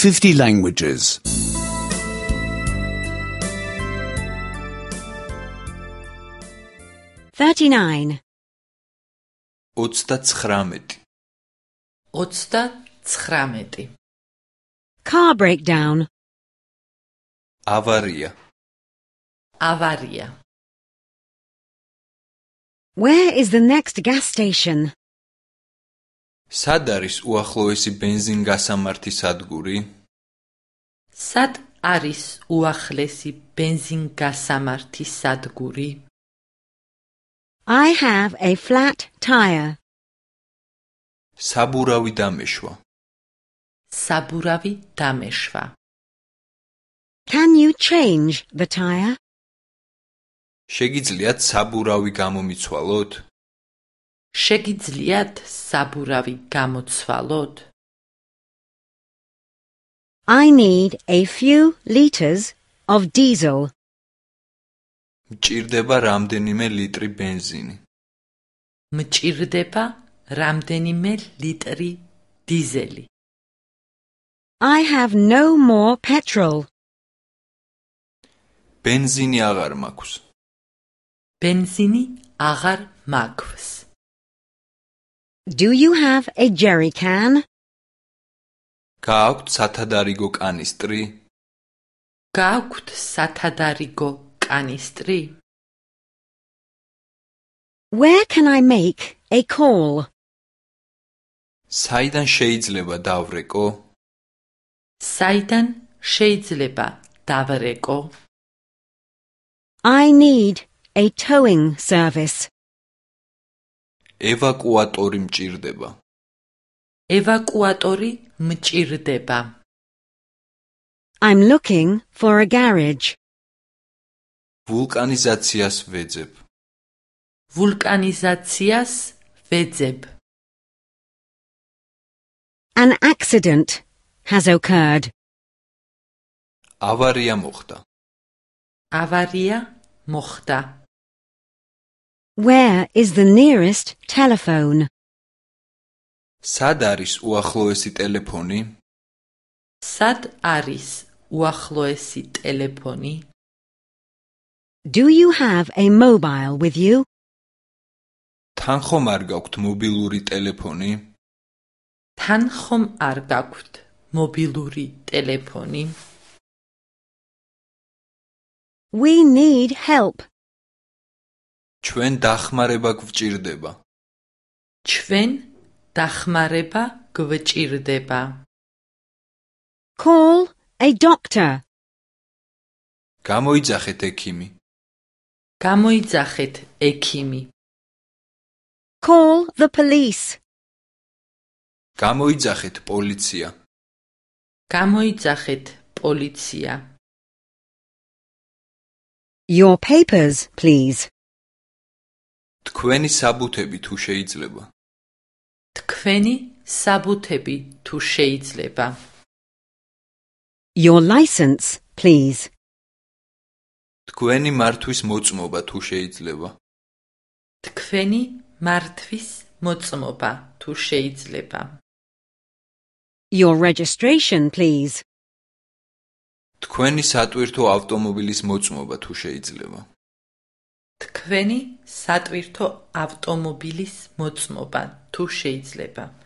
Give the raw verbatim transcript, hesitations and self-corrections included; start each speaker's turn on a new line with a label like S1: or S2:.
S1: fifty languages.
S2: thirty-nine.
S3: ოცდაცხრამეტი.
S4: ოცდაცხრამეტი.
S2: Car breakdown.
S3: ავარია.
S4: ავარია.
S2: Where is the next gas station?
S3: სად არის უახლოესი ბენზინგასამართი სადგური?
S4: სად არის უახლესი ბენზინგასამართი სადგური?
S2: I have a flat tire.
S3: საბურავი დამეშვა.
S4: საბურავი დამეშვა.
S2: Can you change the tire?
S3: შეგიძლიათ საბურავი გამომიცვალოთ?
S4: შეგიძლიათ საბურავი გამოცვალოთ?
S2: I need a few liters of diesel.
S3: მჭირდება რამდენიმე ლიტრი ბენზინი.
S4: მჭირდება რამდენიმე ლიტრი დიზელი.
S2: I have no more petrol.
S3: ბენზინი აღარ მაქვს.
S4: ბენზინი აღარ მაქვს.
S2: Do you have a jerry can?
S3: გააქვთ სათადარიგო კანისტრი?
S4: გააქვთ სათადარიგო კანისტრი?
S2: Where can I make a call?
S3: საიდან შეიძლება დავრეკო?
S4: საიდან შეიძლება დავრეკო?
S2: I need a towing service.
S3: ევაკუატორი მჭირდება.
S4: ევაკუატორი მჭირდება.
S2: I'm looking for a garage.
S3: ვულკანიზაციას ვეძებ.
S4: ვულკანიზაციას ვეძებ.
S2: An accident has occurred.
S3: ავარია მოხდა.
S4: ავარია მოხდა.
S2: Where is the nearest telephone?
S3: სად არის უახლოესი ტელეფონი?
S4: სად არის უახლოესი ტელეფონი?
S2: Do you have a mobile with you?
S3: თან ხომ არ გაქვთ მობილური ტელეფონი?
S4: თან ხომ არ გაქვთ მობილური ტელეფონი?
S2: We need help.
S3: ჩვენ დახმარება გვჭირდება.
S4: ჩვენ დახმარება გვჭირდება.
S2: Call a doctor.
S3: გამოიძახეთ ექიმი.
S4: გამოიძახეთ ექიმი.
S2: Call the police.
S3: გამოიძახეთ პოლიცია.
S4: გამოიძახეთ პოლიცია.
S2: Your papers, please.
S3: თქვენი საბუთები თუ შეიძლება.
S4: თქვენი საბუთები თუ შეიძლება.
S2: Your license, please.
S3: თქვენი მართვის მოწმობა თუ შეიძლება.
S4: თქვენი მართვის მოწმობა თუ შეიძლება.
S2: Your registration, please.
S3: თქვენი სატვირთო ავტომობილის მოწმობა თუ შეიძლება.
S4: თქვენი სატვირთო ავტომობილის მოწმობა თუ შეიძლება.